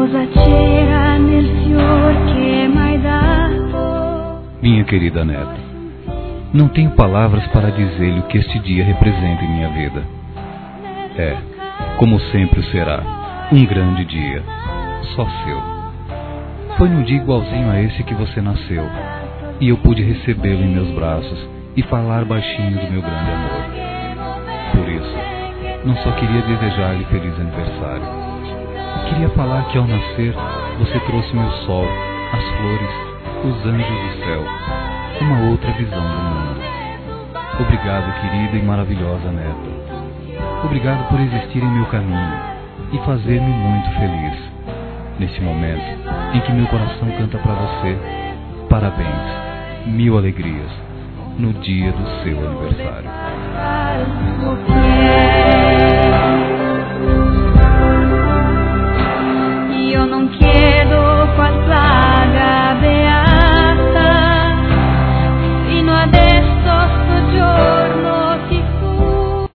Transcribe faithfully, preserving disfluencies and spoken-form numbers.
cosa c'era nel fior che m'hai dato. Minha querida neta, não tenho palavras para dizer-lhe o que este dia representa em minha vida. É, como sempre o será, um grande dia, só seu. Foi num dia igualzinho a esse que você nasceu, e eu pude recebê-lo em meus braços e falar baixinho do meu grande amor. Por isso, não só queria desejar-lhe feliz aniversário. Queria falar que ao nascer, você trouxe-me o sol, as flores, os anjos do céu, uma outra visão do mundo. Obrigado, querida e maravilhosa neta. Obrigado por existir em meu caminho e fazer-me muito feliz. Neste momento em que meu coração canta para você, parabéns, mil alegrias, no dia do seu aniversário.